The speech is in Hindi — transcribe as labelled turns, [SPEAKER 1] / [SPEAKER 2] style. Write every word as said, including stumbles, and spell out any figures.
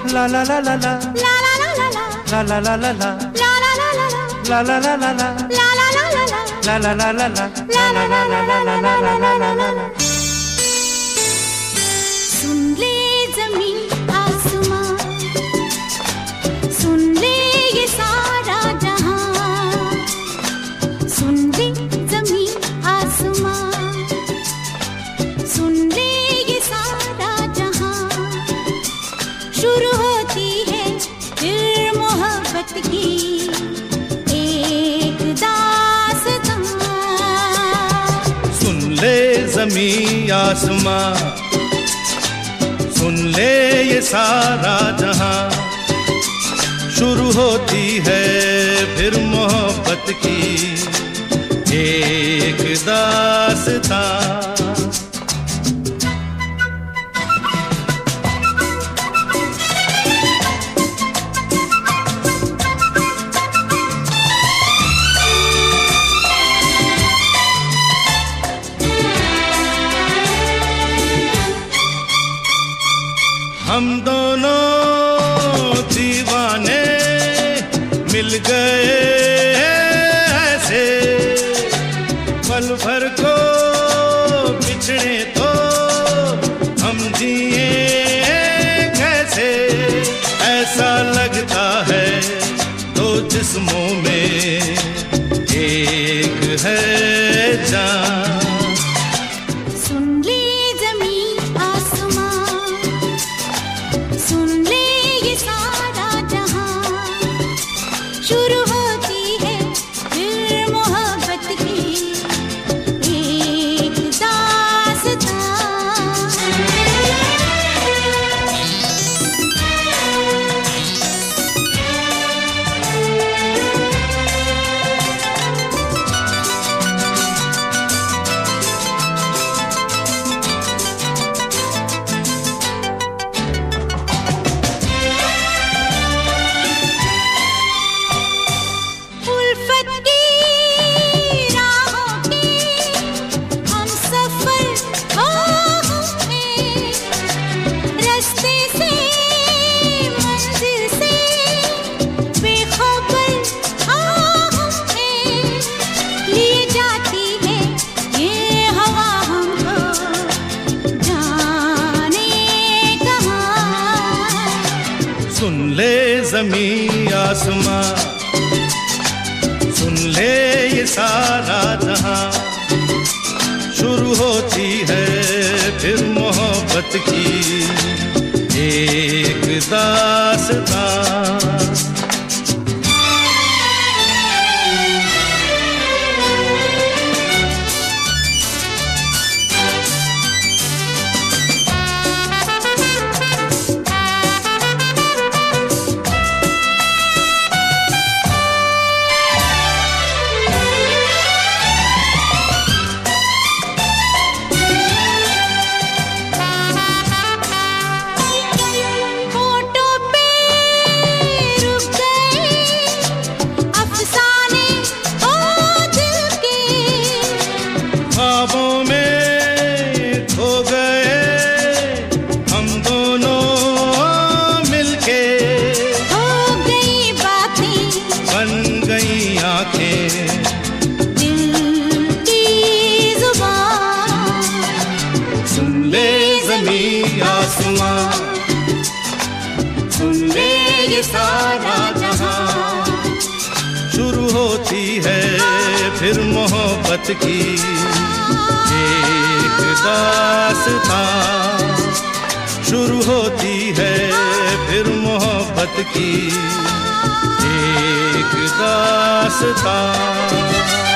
[SPEAKER 1] La la la la la.
[SPEAKER 2] La la la la la.
[SPEAKER 1] La la la la la.
[SPEAKER 2] La la la la la.
[SPEAKER 1] La la la la la.
[SPEAKER 2] La la la la la.
[SPEAKER 1] La la la la la. La la la la la la la la la la la.
[SPEAKER 2] सुन ले ज़मीं आसमां, सुन ले ये सारा जहां, सुन ले ज़मीं आसमां, सुन ले ये सारा जहां। शुरू होती है फिर मोहब्बत की एक दास्तां।
[SPEAKER 3] सुन ले ज़मीं आसमां, सुन ले ये सारा जहां। शुरू होती है फिर मोहब्बत की एक दास्तां। हम दोनों दीवाने मिल गए ऐसे, पल भर को बिछड़े तो हम जिए कैसे। ऐसा लगता है दो जिस्मों में एक है जान।
[SPEAKER 2] शुरू होती है फिर मोहब्बत की एक दास्तां।
[SPEAKER 3] सुन ले ज़मीं आसमां, सुन ले ये सारा जहां। शुरू होती है फिर मोहब्बत की एक दास्तां। ख्वाबों में खो गए हम दोनों मिलके,
[SPEAKER 2] हो गई बातें
[SPEAKER 3] बन गई आंखें
[SPEAKER 2] दिल की जुबान।
[SPEAKER 3] सुन ले ज़मीं आसमां, सुन ले ये सारा जहां। शुरू होती है फिर मोहब्बत की एक दास्तां। शुरू होती है फिर मोहब्बत की एक दास्तां।